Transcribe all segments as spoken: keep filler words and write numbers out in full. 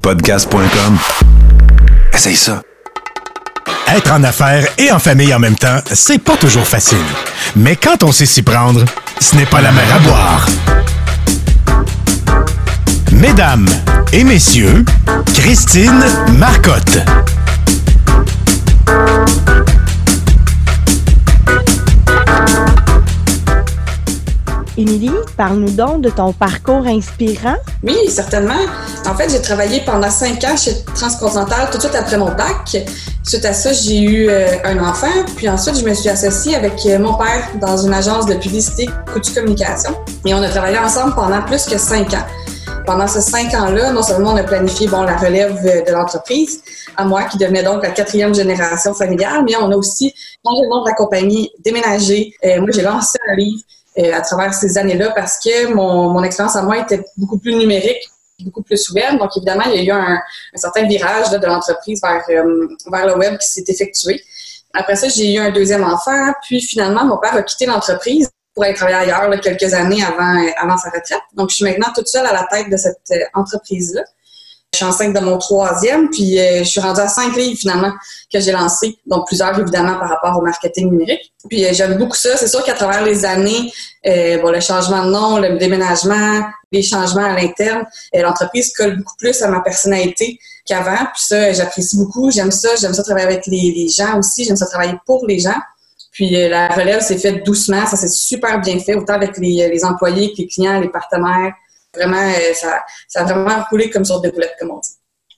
podcast point com. Essaye ça. Être en affaires et en famille en même temps, c'est pas toujours facile. Mais quand on sait s'y prendre, ce n'est pas la mer à boire. Mesdames et messieurs, Christine Marcotte. Émilie, parle-nous donc de ton parcours inspirant. Oui, certainement. En fait, j'ai travaillé pendant cinq ans chez Transcontinental tout de suite après mon bac. Suite à ça, j'ai eu euh, un enfant. Puis ensuite, je me suis associée avec euh, mon père dans une agence de publicité Coutu Communication. Et on a travaillé ensemble pendant plus que cinq ans. Pendant ces cinq ans-là, non seulement on a planifié bon, la relève de l'entreprise, à moi qui devenait donc la quatrième génération familiale, mais on a aussi changé le nombre de compagnies, déménagé. Euh, moi, j'ai lancé un livre euh, à travers ces années-là parce que mon, mon expérience à moi était beaucoup plus numérique, beaucoup plus web. Donc, évidemment, il y a eu un, un certain virage là, de l'entreprise vers, euh, vers le web qui s'est effectué. Après ça, j'ai eu un deuxième enfant, puis finalement, mon père a quitté l'entreprise pour aller travailler ailleurs là, quelques années avant, avant sa retraite. Donc, je suis maintenant toute seule à la tête de cette euh, entreprise-là. Je suis enceinte de mon troisième, puis euh, je suis rendue à cinq livres finalement que j'ai lancés, donc plusieurs évidemment par rapport au marketing numérique. Puis euh, j'aime beaucoup ça. C'est sûr qu'à travers les années, euh, bon, le changement de nom, le déménagement, les changements à l'interne, euh, l'entreprise colle beaucoup plus à ma personnalité qu'avant. Puis ça, j'apprécie beaucoup. J'aime ça. J'aime ça travailler avec les, les gens aussi. J'aime ça travailler pour les gens. Puis euh, la relève s'est faite doucement. Ça s'est super bien fait, autant avec les, les employés que les clients, les partenaires. Vraiment, euh, ça, ça a vraiment roulé comme sur des roulettes, comme on dit.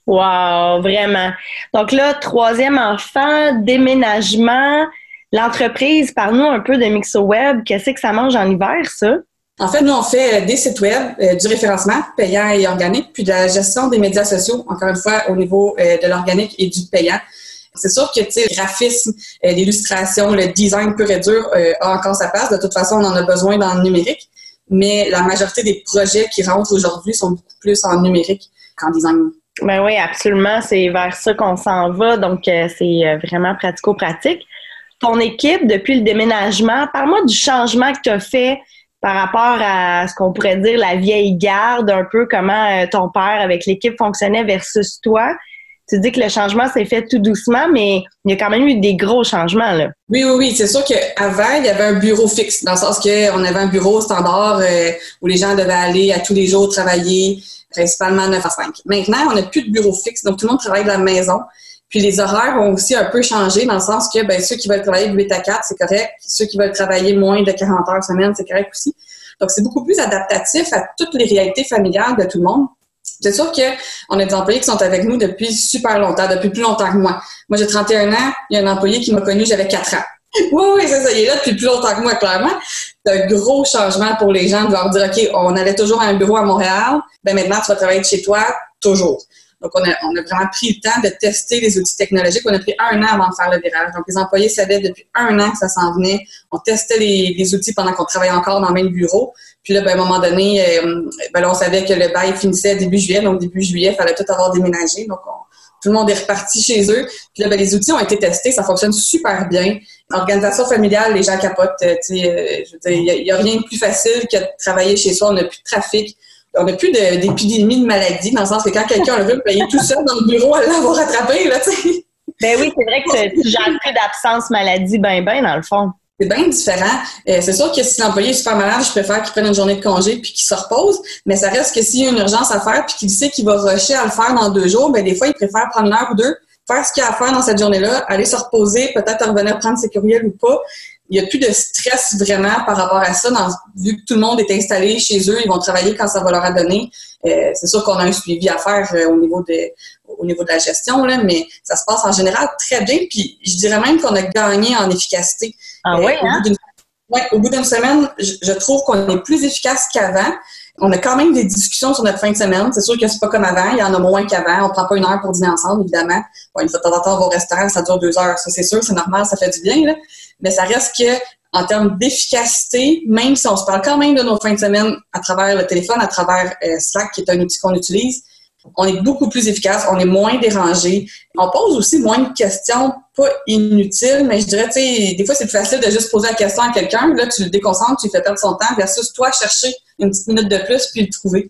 Wow, vraiment. Donc là, troisième enfant, déménagement, l'entreprise, parle-nous un peu de MixoWeb. Qu'est-ce que ça mange en hiver, ça? En fait, nous, on fait des sites web, euh, du référencement payant et organique, puis de la gestion des médias sociaux, encore une fois, au niveau euh, de l'organique et du payant. C'est sûr que, tu sais, le graphisme, euh, l'illustration, le design pur et dur euh, a encore sa place. De toute façon, on en a besoin dans le numérique. Mais la majorité des projets qui rentrent aujourd'hui sont beaucoup plus en numérique qu'en design. Ben oui, absolument. C'est vers ça qu'on s'en va. Donc, euh, c'est euh, vraiment pratico-pratique. Ton équipe, depuis le déménagement, parle-moi du changement que tu as fait par rapport à ce qu'on pourrait dire la vieille garde, un peu comment euh, ton père avec l'équipe fonctionnait versus toi. Tu dis que le changement s'est fait tout doucement, mais il y a quand même eu des gros changements, là. Oui, oui, oui. C'est sûr qu'avant, il y avait un bureau fixe, dans le sens qu'on avait un bureau standard euh, où les gens devaient aller à tous les jours travailler, principalement neuf à cinq. Maintenant, on n'a plus de bureau fixe, donc tout le monde travaille de la maison. Puis les horaires ont aussi un peu changé, dans le sens que ben, ceux qui veulent travailler de huit à quatre, c'est correct. Ceux qui veulent travailler moins de quarante heures semaine, c'est correct aussi. Donc, c'est beaucoup plus adaptatif à toutes les réalités familiales de tout le monde. C'est sûr qu'on a des employés qui sont avec nous depuis super longtemps, depuis plus longtemps que moi. Moi, j'ai trente et un ans, il y a un employé qui m'a connu, j'avais quatre ans. Oui, oui, c'est ça, il est là depuis plus longtemps que moi, clairement. C'est un gros changement pour les gens de leur dire, OK, on allait toujours à un bureau à Montréal, ben maintenant, tu vas travailler de chez toi, toujours. Donc, on a, on a vraiment pris le temps de tester les outils technologiques. On a pris un an avant de faire le virage. Donc, les employés savaient depuis un an que ça s'en venait. On testait les, les outils pendant qu'on travaillait encore dans le même bureau. Puis là, ben, à un moment donné, euh, ben là, on savait que le bail finissait début juillet. Donc, début juillet, il fallait tout avoir déménagé. Donc, on, tout le monde est reparti chez eux. Puis là, ben, les outils ont été testés. Ça fonctionne super bien. Organisation familiale, les gens capotent. Euh, tu sais, euh, je veux dire, il n'y a, a rien de plus facile que de travailler chez soi. On n'a plus de trafic. On n'a plus de, d'épidémie de maladie, dans le sens que quand quelqu'un a veut payer tout seul dans le bureau, elle l'avoir rattrapé, là, tu sais. Ben oui, c'est vrai que tu gères plus d'absence maladie, ben, ben, dans le fond. C'est bien différent. Euh, c'est sûr que si l'employé est super malade, je préfère qu'il prenne une journée de congé puis qu'il se repose, mais ça reste que s'il y a une urgence à faire puis qu'il sait qu'il va rusher à le faire dans deux jours, ben des fois, il préfère prendre une heure ou deux, faire ce qu'il y a à faire dans cette journée-là, aller se reposer, peut-être revenir prendre ses courriels ou pas. Il n'y a plus de stress vraiment par rapport à ça, dans, vu que tout le monde est installé chez eux, ils vont travailler quand ça va leur donner. Euh, c'est sûr qu'on a un suivi à faire euh, au niveau de au niveau de la gestion, là, mais ça se passe en général très bien. Puis je dirais même qu'on a gagné en efficacité. Ah euh, oui, au hein? bout d'une, ouais, au bout d'une semaine, je, je trouve qu'on est plus efficace qu'avant. On a quand même des discussions sur notre fin de semaine. C'est sûr que c'est pas comme avant. Il y en a moins qu'avant. On prend pas une heure pour dîner ensemble, évidemment. Bon, une fois de temps en temps, on va au restaurant, ça dure deux heures. Ça, c'est sûr, c'est normal, ça fait du bien, là. Mais ça reste que, en termes d'efficacité, même si on se parle quand même de nos fins de semaine à travers le téléphone, à travers euh, Slack, qui est un outil qu'on utilise, on est beaucoup plus efficace, on est moins dérangé. On pose aussi moins de questions, pas inutiles, mais je dirais, tu sais, des fois, c'est plus facile de juste poser la question à quelqu'un. Là, tu le déconcentres, tu lui fais perdre son temps, versus toi chercher une petite minute de plus puis le trouver.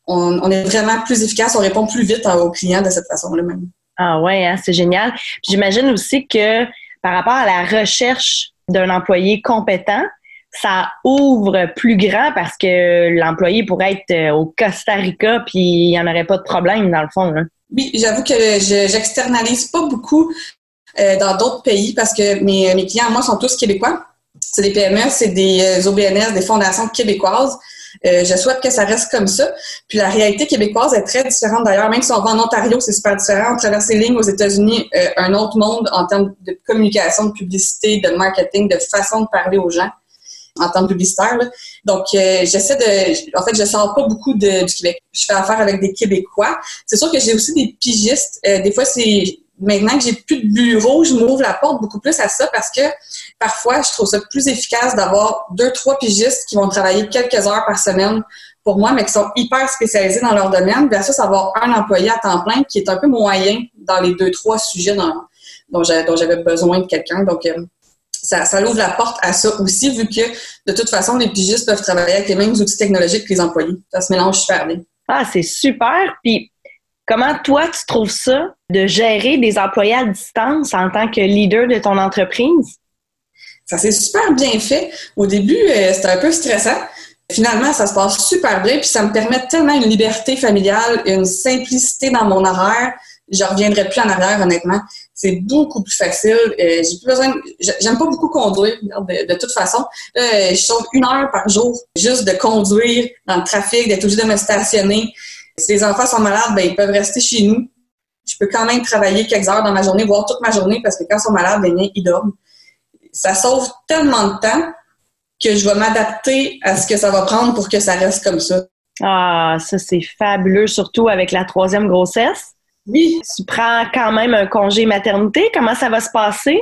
on, on est vraiment plus efficace, on répond plus vite aux clients de cette façon-là même. Ah ouais, hein, c'est génial. Puis j'imagine aussi que par rapport à la recherche d'un employé compétent, ça ouvre plus grand parce que l'employé pourrait être au Costa Rica puis il n'y en aurait pas de problème dans le fond. Là. Oui, j'avoue que je j'externalise pas beaucoup euh, dans d'autres pays parce que mes, mes clients, moi, sont tous québécois. C'est des P M E, c'est des O B N S, des fondations québécoises. Euh, je souhaite que ça reste comme ça. Puis la réalité québécoise est très différente d'ailleurs. Même si on va en Ontario, c'est super différent. On traverse les lignes aux États-Unis, euh, un autre monde en termes de communication, de publicité, de marketing, de façon de parler aux gens en termes publicitaires. Là. Donc, euh, j'essaie de... En fait, je sors pas beaucoup de, du Québec. Je fais affaire avec des Québécois. C'est sûr que j'ai aussi des pigistes. Euh, des fois, c'est... Maintenant que j'ai plus de bureau, je m'ouvre la porte beaucoup plus à ça parce que parfois, je trouve ça plus efficace d'avoir deux, trois pigistes qui vont travailler quelques heures par semaine pour moi, mais qui sont hyper spécialisés dans leur domaine, versus avoir un employé à temps plein qui est un peu moyen dans les deux, trois sujets dans, dont, j'avais, dont j'avais besoin de quelqu'un. Donc, euh, ça, ça ouvre la porte à ça aussi, vu que de toute façon, les pigistes peuvent travailler avec les mêmes outils technologiques que les employés. Ça se mélange super bien. Ah, c'est super! Puis, comment toi, tu trouves ça de gérer des employés à distance en tant que leader de ton entreprise? Ça s'est super bien fait. Au début, euh, c'était un peu stressant. Finalement, ça se passe super bien, puis ça me permet tellement une liberté familiale, une simplicité dans mon horaire. Je reviendrai plus en arrière, honnêtement. C'est beaucoup plus facile. Euh, j'ai plus besoin. De, j'aime pas beaucoup conduire, de, de toute façon. Là, je sauve une heure par jour juste de conduire dans le trafic, d'être obligé de me stationner. Si les enfants sont malades, ben ils peuvent rester chez nous. Je peux quand même travailler quelques heures dans ma journée, voire toute ma journée, parce que quand ils sont malades, ben, ils dorment. Ça sauve tellement de temps que je vais m'adapter à ce que ça va prendre pour que ça reste comme ça. Ah, ça, c'est fabuleux, surtout avec la troisième grossesse. Oui. Tu prends quand même un congé maternité. Comment ça va se passer?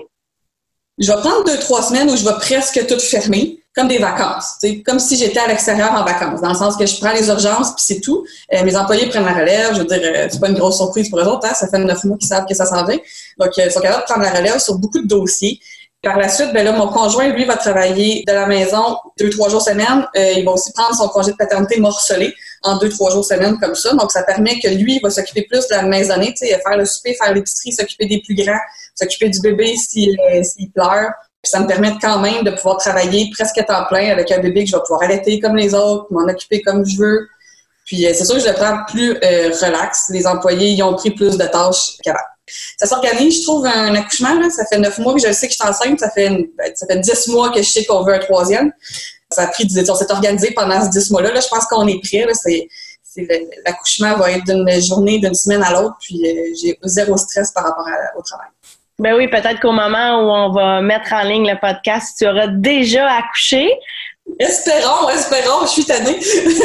Je vais prendre deux, trois semaines où je vais presque tout fermer, comme des vacances. T'sais, comme si j'étais à l'extérieur en vacances, dans le sens que je prends les urgences, puis c'est tout. Euh, mes employés prennent la relève. Je veux dire, euh, c'est pas une grosse surprise pour eux autres. Hein? Ça fait neuf mois qu'ils savent que ça s'en vient. Donc, euh, ils sont capables de prendre la relève sur beaucoup de dossiers. Par la suite, ben là, mon conjoint, lui, va travailler de la maison deux, trois jours semaine. Euh, il va aussi prendre son congé de paternité morcelé en deux, trois jours semaine comme ça. Donc, ça permet que lui, il va s'occuper plus de la maisonnée, tu sais, faire le souper, faire l'épicerie, s'occuper des plus grands, s'occuper du bébé s'il, euh, s'il pleure. Puis ça me permet quand même de pouvoir travailler presque à temps plein avec un bébé que je vais pouvoir allaiter comme les autres, m'en occuper comme je veux. Puis euh, c'est sûr que je le prends plus euh, relax. Les employés, ils ont pris plus de tâches qu'avant. Ça s'organise, je trouve, un accouchement. Là. Ça fait neuf mois que je sais que je suis enceinte. Ça fait, ben, ça fait dix mois que je sais qu'on veut un troisième. Ça a pris, on s'est organisé pendant ces dix mois-là. Là, je pense qu'on est prêt. Là. C'est, c'est, l'accouchement va être d'une journée, d'une semaine à l'autre. Puis euh, j'ai zéro stress par rapport à, au travail. Ben oui, peut-être qu'au moment où on va mettre en ligne le podcast, tu auras déjà accouché. Espérons, espérons. Je suis tannée.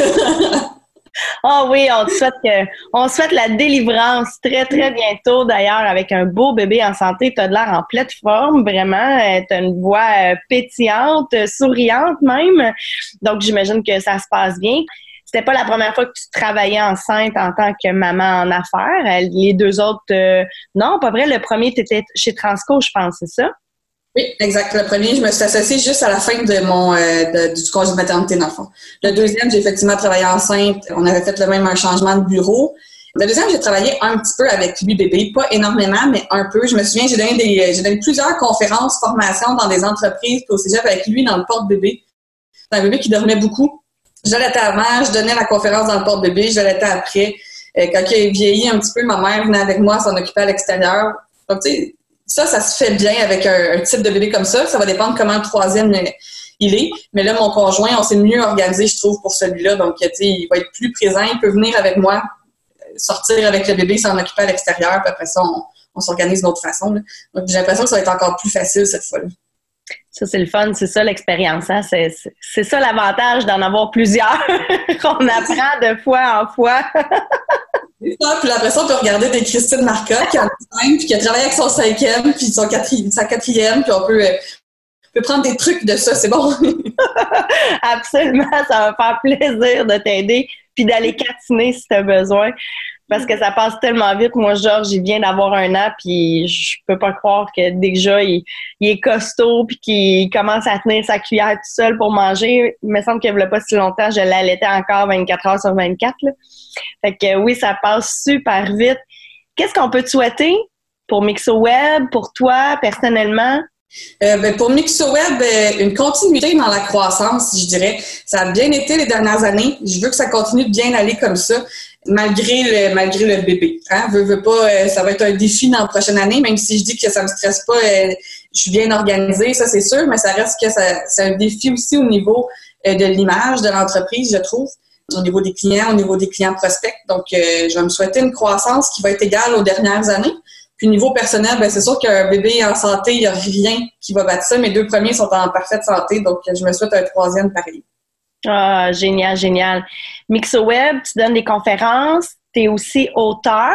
Ah oh oui, on te souhaite que, on souhaite la délivrance très, très bientôt. D'ailleurs, avec un beau bébé en santé, tu as de l'air en pleine forme, vraiment. Tu as une voix pétillante, souriante même. Donc, j'imagine que ça se passe bien. C'était pas la première fois que tu travaillais enceinte en tant que maman en affaires. Les deux autres, euh, non, pas vrai. Le premier, tu étais chez Transco, je pense, c'est ça? Oui, exact. Le premier, je me suis associée juste à la fin de mon euh, de, du congé de maternité, dans le fond. Le deuxième, j'ai effectivement travaillé enceinte. On avait fait le même un changement de bureau. Le deuxième, j'ai travaillé un petit peu avec lui, bébé. Pas énormément, mais un peu. Je me souviens, j'ai donné des j'ai donné plusieurs conférences, formations dans des entreprises, puis au cégep avec lui dans le porte-bébé. C'est un bébé qui dormait beaucoup. Je l'allaitais avant, je donnais la conférence dans le porte-bébé, je l'allaitais après. Euh, quand il a vieilli un petit peu, ma mère venait avec moi, s'en occupait à l'extérieur. Donc, tu sais, ça, ça se fait bien avec un, un type de bébé comme ça. Ça va dépendre comment le troisième il est. Mais là, mon conjoint, on s'est mieux organisé, je trouve, pour celui-là. Donc, tu sais, il va être plus présent. Il peut venir avec moi, sortir avec le bébé, s'en occuper à l'extérieur. Puis après ça, on, on s'organise d'une autre façon. Là. Donc, j'ai l'impression que ça va être encore plus facile cette fois-là. Ça, c'est le fun. C'est ça, l'expérience. Hein? C'est, c'est, c'est ça l'avantage d'en avoir plusieurs. On apprend de fois en fois. C'est ça, puis après ça, on peut regarder des Christine Marcotte qui en a cinq, puis qui a travaillé avec son cinquième, puis son quatrième, sa quatrième, puis on peut, euh, on peut prendre des trucs de ça, c'est bon. Absolument, ça va faire plaisir de t'aider, puis d'aller catiner si tu as besoin. Parce que ça passe tellement vite. Moi, Georges, il vient d'avoir un an, puis je peux pas croire que déjà, il, il est costaud, puis qu'il commence à tenir sa cuillère tout seul pour manger. Il me semble qu'il n'y a pas si longtemps, je l'allaitais encore vingt-quatre heures sur vingt-quatre. Là. Fait que oui, ça passe super vite. Qu'est-ce qu'on peut te souhaiter pour MixoWeb, pour toi, personnellement? Euh, ben pour MixoWeb, euh, une continuité dans la croissance, je dirais. Ça a bien été les dernières années. Je veux que ça continue de bien aller comme ça, malgré le malgré le bébé. Hein? Veux, veux pas, euh, ça va être un défi dans la prochaine année, même si je dis que ça me stresse pas, euh, je suis bien organisée, ça c'est sûr, mais ça reste que ça, c'est un défi aussi au niveau euh, de l'image de l'entreprise, je trouve, au niveau des clients, au niveau des clients prospects. Donc, euh, je vais me souhaiter une croissance qui va être égale aux dernières années. Puis niveau personnel, ben c'est sûr qu'un bébé en santé, il n'y a rien qui va battre ça. Mes deux premiers sont en parfaite santé, donc je me souhaite un troisième pareil. Ah, génial, génial. MixoWeb, tu donnes des conférences, tu es aussi auteur,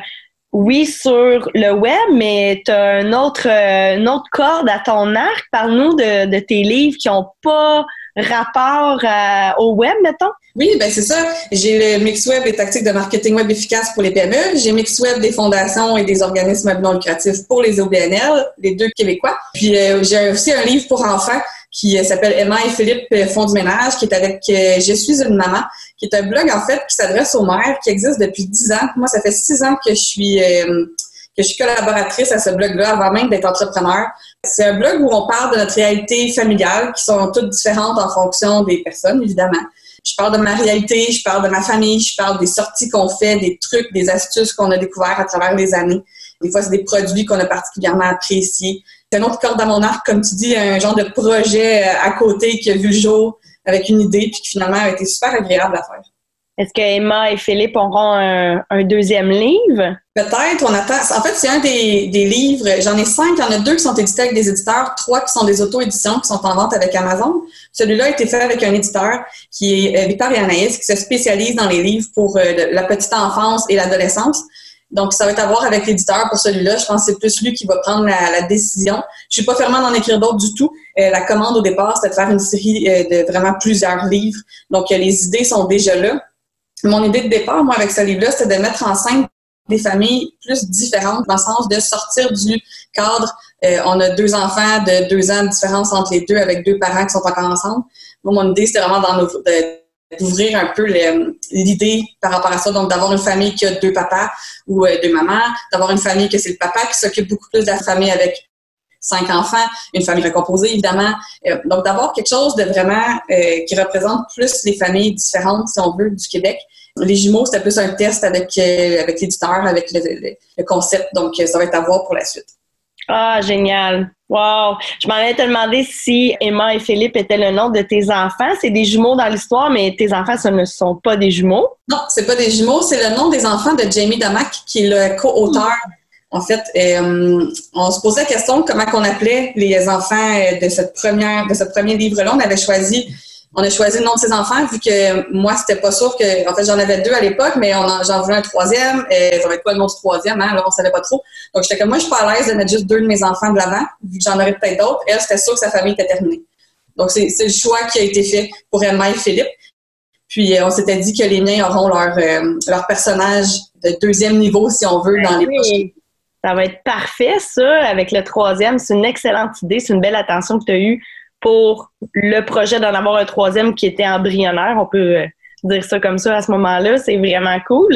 oui, sur le web, mais tu as une autre, une autre corde à ton arc. Parle-nous de, de tes livres qui n'ont pas rapport à, au web, mettons. Oui, ben c'est ça. J'ai le MixWeb, les tactiques de marketing web efficaces pour les P M E. J'ai MixWeb, des fondations et des organismes non lucratifs pour les O B N L, les deux québécois. Puis euh, j'ai aussi un livre pour enfants qui euh, s'appelle Emma et Philippe font du ménage, qui est avec euh, Je suis une maman, qui est un blog en fait qui s'adresse aux mères, qui existe depuis dix ans. Moi, ça fait six ans que je suis euh, que je suis collaboratrice à ce blog-là avant même d'être entrepreneur. C'est un blog où on parle de notre réalité familiale, qui sont toutes différentes en fonction des personnes, évidemment. Je parle de ma réalité, je parle de ma famille, je parle des sorties qu'on fait, des trucs, des astuces qu'on a découverts à travers les années. Des fois, c'est des produits qu'on a particulièrement appréciés. C'est une autre corde à mon arc, comme tu dis, un genre de projet à côté qui a vu le jour avec une idée puis qui finalement a été super agréable à faire. Est-ce que Emma et Philippe auront un, un deuxième livre? Peut-être, on attend. En fait, c'est un des, des livres. J'en ai cinq. Il y en a deux qui sont édités avec des éditeurs, trois qui sont des auto-éditions qui sont en vente avec Amazon. Celui-là a été fait avec un éditeur qui est Victor et Anaïs, qui se spécialise dans les livres pour euh, la petite enfance et l'adolescence. Donc, ça va être à voir avec l'éditeur pour celui-là. Je pense que c'est plus lui qui va prendre la, la décision. Je suis pas fermée d'en écrire d'autres du tout. Euh, la commande au départ, c'était de faire une série euh, de vraiment plusieurs livres. Donc, euh, les idées sont déjà là. Mon idée de départ, moi, avec ce livre-là, c'était de mettre en scène des familles plus différentes, dans le sens de sortir du cadre. Euh, on a deux enfants de deux ans de différence entre les deux, avec deux parents qui sont encore ensemble. Moi, mon idée, c'était vraiment d'en ouvrir, de, d'ouvrir un peu le, l'idée par rapport à ça. Donc, d'avoir une famille qui a deux papas ou euh, deux mamans, d'avoir une famille que c'est le papa qui s'occupe beaucoup plus de la famille avec cinq enfants, une famille recomposée, évidemment. Euh, donc, d'avoir quelque chose de vraiment euh, qui représente plus les familles différentes, si on veut, du Québec. Les jumeaux, c'était plus un test avec, euh, avec l'éditeur, avec le, le, le concept. Donc, ça va être à voir pour la suite. Ah, génial. Wow! Je m'en allais te demander si Emma et Philippe étaient le nom de tes enfants. C'est des jumeaux dans l'histoire, mais tes enfants, ce ne sont pas des jumeaux. Non, c'est pas des jumeaux. C'est le nom des enfants de Jamie Damac, qui est le co-auteur. En fait, euh, on se posait la question comment on appelait les enfants de cette première, de ce premier livre-là. On avait choisi On a choisi le nom de ses enfants, vu que moi, c'était pas sûr que... En fait, j'en avais deux à l'époque, mais on en, j'en voulais un troisième. Et ça va être quoi le nom du troisième? Hein? Là, on savait pas trop. Donc, j'étais comme, moi, je suis pas à l'aise de mettre juste deux de mes enfants de l'avant, vu que j'en aurais peut-être d'autres. Elle, c'était sûr que sa famille était terminée. Donc, c'est, c'est le choix qui a été fait pour Emma et Philippe. Puis, euh, on s'était dit que les miens auront leur, euh, leur personnage de deuxième niveau, si on veut, dans les oui. prochains. Ça va être parfait, ça, avec le troisième. C'est une excellente idée. C'est une belle attention que tu as eue pour le projet d'en avoir un troisième qui était embryonnaire. On peut euh, dire ça comme ça à ce moment-là. C'est vraiment cool.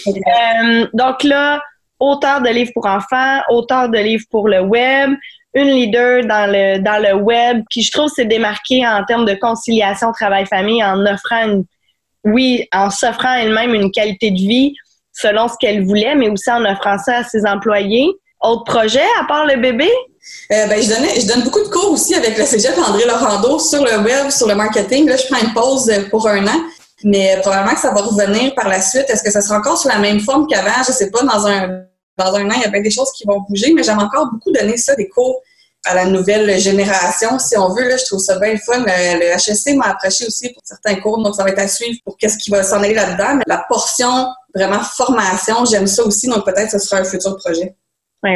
Euh, donc là, auteur de livres pour enfants, auteur de livres pour le web, une leader dans le dans le web qui, je trouve, s'est démarquée en termes de conciliation travail-famille en offrant, une, oui, en s'offrant elle-même une qualité de vie selon ce qu'elle voulait, mais aussi en offrant ça à ses employés. Autre projet, à part le bébé? Euh, ben, je, donnais, je donne beaucoup de cours aussi avec le cégep André Laurando sur le web, sur le marketing. Là, je prends une pause pour un an, mais probablement que ça va revenir par la suite. Est-ce que ça sera encore sous la même forme qu'avant? Je sais pas. Dans un, dans un an, il y a bien des choses qui vont bouger, mais j'aime encore beaucoup donner ça, des cours à la nouvelle génération, si on veut. Là, je trouve ça bien fun. Le, le H S C m'a approché aussi pour certains cours, donc ça va être à suivre pour qu'est-ce qui va s'en aller là-dedans. Mais la portion vraiment formation, j'aime ça aussi, donc peut-être que ce sera un futur projet. Oui, oui.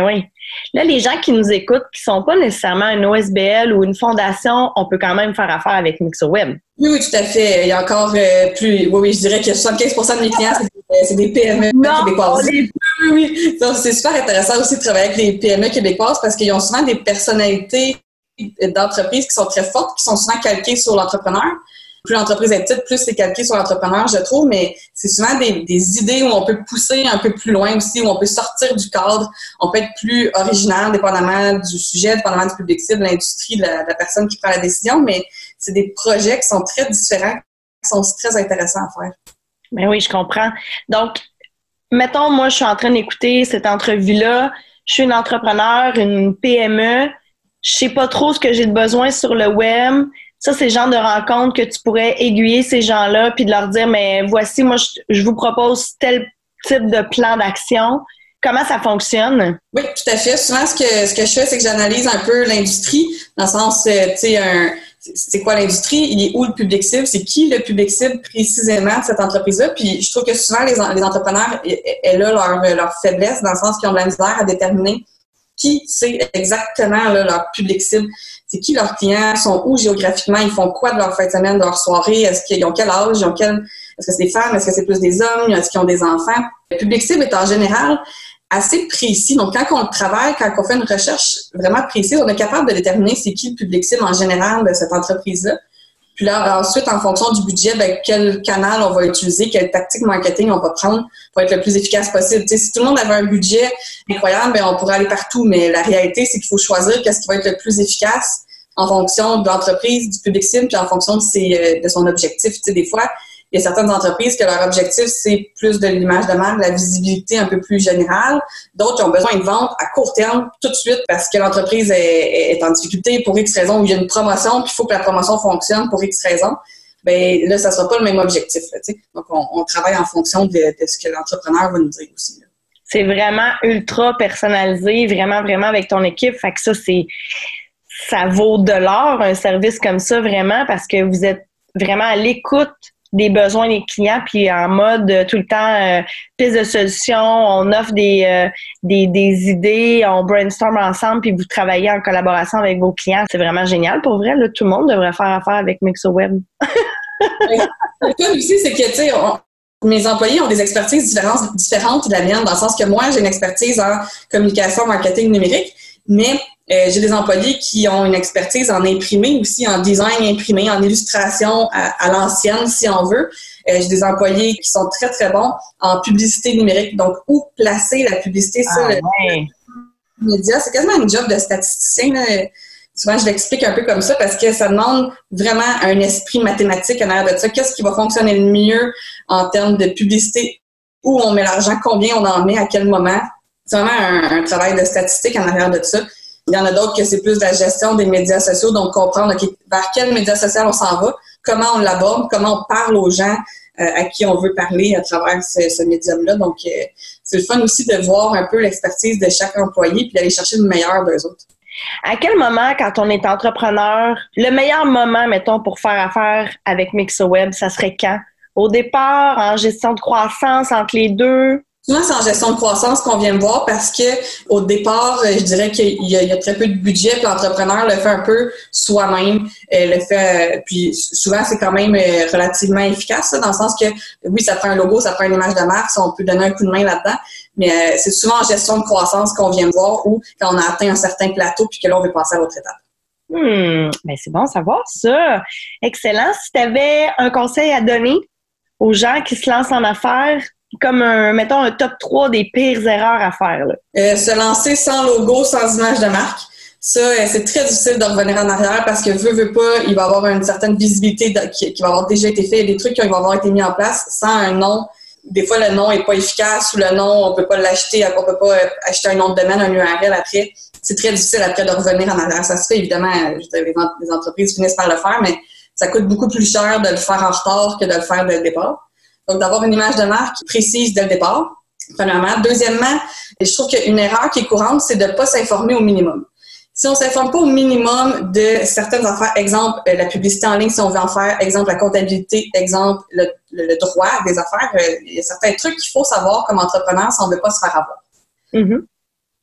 Là, les gens qui nous écoutent, qui sont pas nécessairement une O S B L ou une fondation, on peut quand même faire affaire avec MixoWeb. Oui, oui, tout à fait. Il y a encore euh, plus... Oui, oui, je dirais que soixante-quinze pour cent de mes clients, c'est des, c'est des P M E non, québécoises. Les... Oui, oui. Donc, c'est super intéressant aussi de travailler avec les P M E québécoises parce qu'ils ont souvent des personnalités d'entreprises qui sont très fortes, qui sont souvent calquées sur l'entrepreneur. Plus l'entreprise est petite, plus c'est calqué sur l'entrepreneur, je trouve, mais c'est souvent des, des idées où on peut pousser un peu plus loin aussi, où on peut sortir du cadre, on peut être plus original, dépendamment du sujet, dépendamment du public cible, de l'industrie, de la, de la personne qui prend la décision, mais c'est des projets qui sont très différents, qui sont aussi très intéressants à faire. Ben oui, je comprends. Donc, mettons, moi, je suis en train d'écouter cette entrevue-là, je suis une entrepreneur, une P M E, je sais pas trop ce que j'ai de besoin sur le web. Ça, c'est le genre de rencontre que tu pourrais aiguiller ces gens-là puis de leur dire, mais voici, moi, je, je vous propose tel type de plan d'action. Comment ça fonctionne? Oui, tout à fait. Souvent, ce que, ce que je fais, c'est que j'analyse un peu l'industrie, dans le sens, tu sais, un, c'est quoi l'industrie? Il est où le public cible? C'est qui le public cible précisément de cette entreprise-là? Puis, je trouve que souvent, les, les entrepreneurs, elles ont leur, leur faiblesse, dans le sens qu'ils ont de la misère à déterminer qui c'est exactement là, leur public cible. C'est qui leurs clients, sont où géographiquement, ils font quoi de leur fin de semaine, de leur soirée, est-ce qu'ils ont quel âge, ils ont quel, est-ce que c'est des femmes, est-ce que c'est plus des hommes, est-ce qu'ils ont des enfants. Le public cible est en général assez précis. Donc, quand on travaille, quand on fait une recherche vraiment précise, on est capable de déterminer c'est qui le public cible en général de cette entreprise-là. Puis là, ensuite, en fonction du budget, ben, quel canal on va utiliser, quelle tactique marketing on va prendre pour être le plus efficace possible. Tu sais, si tout le monde avait un budget incroyable, ben, on pourrait aller partout. Mais la réalité, c'est qu'il faut choisir qu'est-ce qui va être le plus efficace en fonction de l'entreprise, du public cible, puis en fonction de, ses, de son objectif. Tu sais, des fois, il y a certaines entreprises que leur objectif, c'est plus de l'image de marque, de la visibilité un peu plus générale. D'autres qui ont besoin de vente à court terme, tout de suite, parce que l'entreprise est, est en difficulté pour X raisons, ou il y a une promotion, puis il faut que la promotion fonctionne pour X raisons. Bien, là, ça ne sera pas le même objectif. Là, tu sais. Donc, on, on travaille en fonction de, de ce que l'entrepreneur va nous dire aussi. Là. C'est vraiment ultra personnalisé, vraiment, vraiment avec ton équipe. Fait que ça, c'est ça vaut de l'or, un service comme ça, vraiment, parce que vous êtes vraiment à l'écoute des besoins des clients, puis en mode euh, tout le temps euh, piste de solution, on offre des, euh, des des idées, on brainstorm ensemble, puis vous travaillez en collaboration avec vos clients. C'est vraiment génial pour vrai. Là, tout le monde devrait faire affaire avec MixoWeb. Le cas aussi, c'est que tu sais, mes employés ont des expertises différentes, différentes de la mienne, dans le sens que moi, j'ai une expertise en communication, marketing numérique, mais Euh, j'ai des employés qui ont une expertise en imprimé aussi, en design imprimé, en illustration à, à l'ancienne, si on veut. Euh, j'ai des employés qui sont très, très bons en publicité numérique. Donc, où placer la publicité sur ah, le ouais. média? C'est quasiment un job de statisticien. Là. Souvent, je l'explique un peu comme ça parce que ça demande vraiment un esprit mathématique en arrière de ça. Qu'est-ce qui va fonctionner le mieux en termes de publicité? Où on met l'argent? Combien on en met? À quel moment? C'est vraiment un, un travail de statistique en arrière de ça. Il y en a d'autres que c'est plus de la gestion des médias sociaux, donc comprendre okay, vers quel média social on s'en va, comment on l'aborde, comment on parle aux gens euh, à qui on veut parler à travers ce, ce médium-là. Donc, euh, c'est le fun aussi de voir un peu l'expertise de chaque employé puis d'aller chercher le meilleur d'eux autres. À quel moment, quand on est entrepreneur, le meilleur moment, mettons, pour faire affaire avec MixoWeb, ça serait quand? Au départ, en gestion de croissance, entre les deux? Souvent, c'est en gestion de croissance qu'on vient me voir parce que au départ, je dirais qu'il y a, il y a très peu de budget, puis l'entrepreneur le fait un peu soi-même, euh, le fait, puis souvent c'est quand même euh, relativement efficace, ça, dans le sens que oui, ça prend un logo, ça prend une image de marque, ça, on peut donner un coup de main là-dedans, mais euh, c'est souvent en gestion de croissance qu'on vient me voir ou quand on a atteint un certain plateau puis que là, on veut passer à l'autre étape. Hmm, ben c'est bon à savoir ça. Excellent. Si tu avais un conseil à donner aux gens qui se lancent en affaires, comme, un, mettons, un top trois des pires erreurs à faire? Là. Euh, se lancer sans logo, sans image de marque. Ça, euh, c'est très difficile de revenir en arrière parce que veut, veut pas, il va y avoir une certaine visibilité de, qui, qui va avoir déjà été fait. Il y a des trucs qui vont avoir été mis en place sans un nom. Des fois, le nom est pas efficace ou le nom, on peut pas l'acheter, on peut pas acheter un nom de domaine, un U R L après. C'est très difficile après de revenir en arrière. Ça se fait, évidemment, les entreprises finissent par le faire, mais ça coûte beaucoup plus cher de le faire en retard que de le faire dès le départ. Donc, d'avoir une image de marque précise dès le départ, premièrement. Deuxièmement, je trouve qu'une erreur qui est courante, c'est de ne pas s'informer au minimum. Si on ne s'informe pas au minimum de certaines affaires, exemple, la publicité en ligne, si on veut en faire, exemple, la comptabilité, exemple, le, le, le droit des affaires, il y a certains trucs qu'il faut savoir comme entrepreneur si on ne veut pas se faire avoir. Mm-hmm.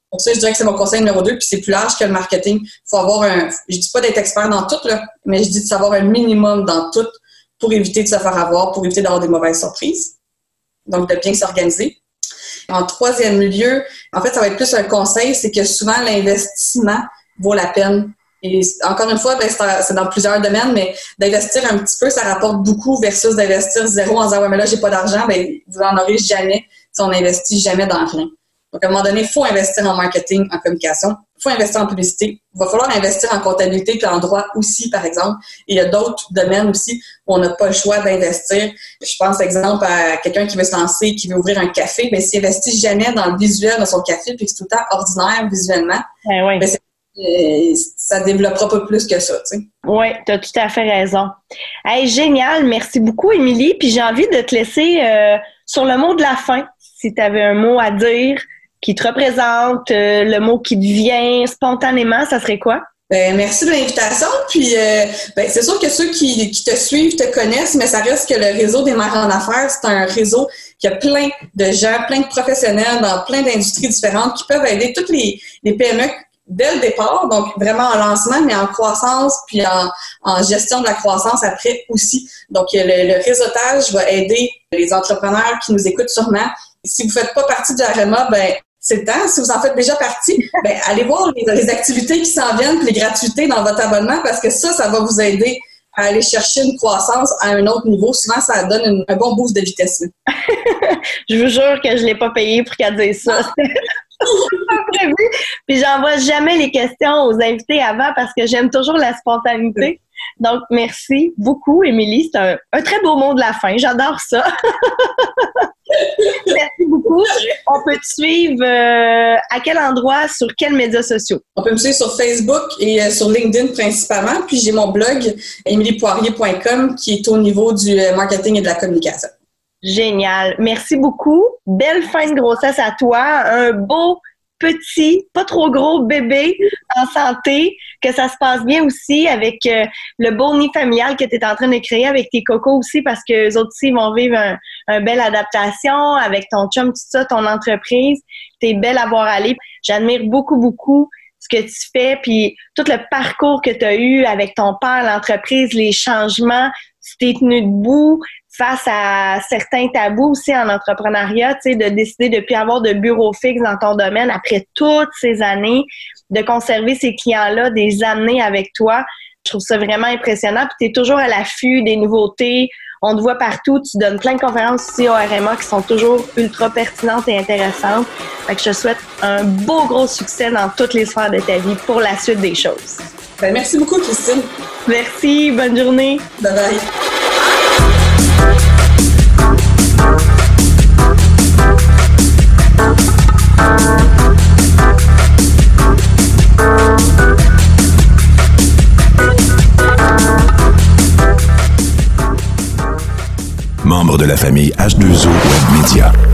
Pour ça, je dirais que c'est mon conseil numéro deux, puis c'est plus large que le marketing. Il faut avoir un... Je dis pas d'être expert dans tout, là, mais je dis de savoir un minimum dans tout pour éviter de se faire avoir, pour éviter d'avoir des mauvaises surprises. Donc, de bien s'organiser. En troisième lieu, en fait, ça va être plus un conseil, c'est que souvent, l'investissement vaut la peine. Et encore une fois, ben, c'est dans plusieurs domaines, mais d'investir un petit peu, ça rapporte beaucoup versus d'investir zéro en disant « Ouais, mais là, j'ai pas d'argent », ben, vous n'en aurez jamais si on n'investit jamais dans rien. Donc, à un moment donné, il faut investir en marketing, en communication, il faut investir en publicité, il va falloir investir en comptabilité puis en droit aussi, par exemple. Et il y a d'autres domaines aussi où on n'a pas le choix d'investir. Je pense, exemple, à quelqu'un qui veut se lancer, qui veut ouvrir un café, mais s'il investit jamais dans le visuel de son café puis que c'est tout le temps ordinaire visuellement, ben oui. ben c'est Euh, ça développera pas plus que ça, tu sais. Oui, tu as tout à fait raison. Hey, génial, merci beaucoup, Émilie. Puis j'ai envie de te laisser euh, sur le mot de la fin. Si tu avais un mot à dire qui te représente, euh, le mot qui te vient spontanément, ça serait quoi? Ben, merci de l'invitation. Puis, euh, ben, c'est sûr que ceux qui, qui te suivent te connaissent, mais ça reste que le réseau des mères en affaires, c'est un réseau qui a plein de gens, plein de professionnels dans plein d'industries différentes qui peuvent aider toutes les, les P M E dès le départ, donc vraiment en lancement, mais en croissance, puis en, en gestion de la croissance après aussi. Donc, le, le réseautage va aider les entrepreneurs qui nous écoutent sûrement. Si vous ne faites pas partie de l'AREMA, ben c'est le temps. Si vous en faites déjà partie, ben allez voir les, les activités qui s'en viennent, puis les gratuités dans votre abonnement, parce que ça, ça va vous aider à aller chercher une croissance à un autre niveau. Souvent, ça donne une, un bon boost de vitesse. Je vous jure que je ne l'ai pas payé pour qu'elle dise ça. Pas prévu. Puis j'envoie jamais les questions aux invités avant parce que j'aime toujours la spontanéité. Donc, merci beaucoup, Émilie. C'est un, un très beau mot de la fin. J'adore ça. Merci beaucoup. On peut te suivre euh, à quel endroit, sur quels médias sociaux? On peut me suivre sur Facebook et euh, sur LinkedIn principalement. Puis j'ai mon blog, émilie poirier point com, qui est au niveau du marketing et de la communication. Génial. Merci beaucoup. Belle fin de grossesse à toi. Un beau, petit, pas trop gros bébé en santé. Que ça se passe bien aussi avec euh, le beau nid familial que tu es en train de créer avec tes cocos aussi parce que eux autres aussi vont vivre un, un belle adaptation avec ton chum, tout ça, ton entreprise. T'es belle à voir aller. J'admire beaucoup, beaucoup ce que tu fais puis tout le parcours que tu as eu avec ton père, l'entreprise, les changements. Tu t'es tenu debout face à certains tabous aussi en entrepreneuriat, tu sais, de décider de ne plus avoir de bureau fixe dans ton domaine après toutes ces années, de conserver ces clients-là, des années avec toi. Je trouve ça vraiment impressionnant. Puis tu es toujours à l'affût des nouveautés. On te voit partout. Tu donnes plein de conférences aussi au R M A qui sont toujours ultra pertinentes et intéressantes. Fait que je te souhaite un beau gros succès dans toutes les sphères de ta vie pour la suite des choses. Ben, merci beaucoup, Christine. Merci. Bonne journée. Bye bye. Membre de la famille H deux O Web Media.